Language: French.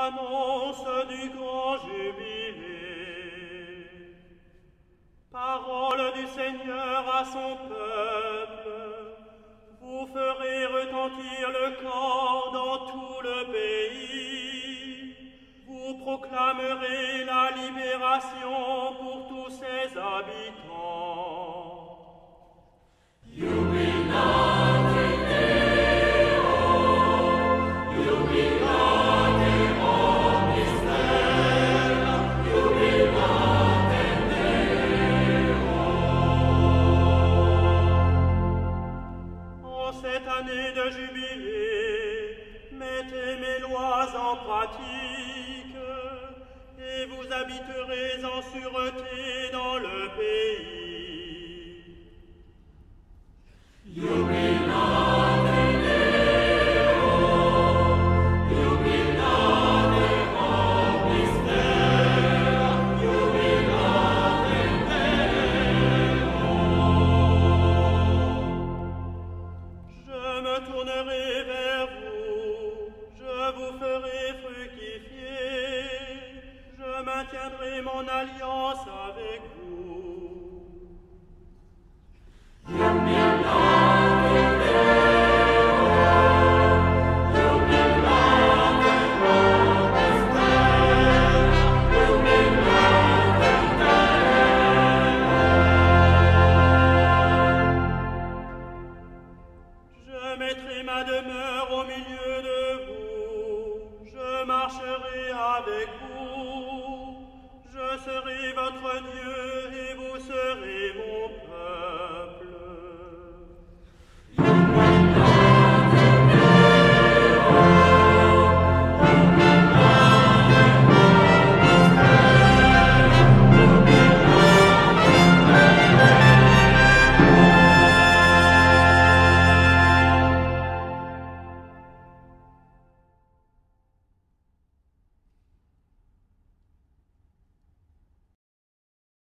annonce du grand jubilé. Parole du Seigneur à son peuple, vous ferez retentir le corps dans tout le pays. Vous proclamerez la libération pour tous ses habitants. Cette année de jubilé, mettez mes lois en pratique, et vous habiterez en sûreté dans le pays. Je me tournerai vers vous, je vous ferai fructifier, je maintiendrai mon alliance avec vous. Je mettrai ma demeure au milieu de vous, je marcherai avec vous, je serai votre Dieu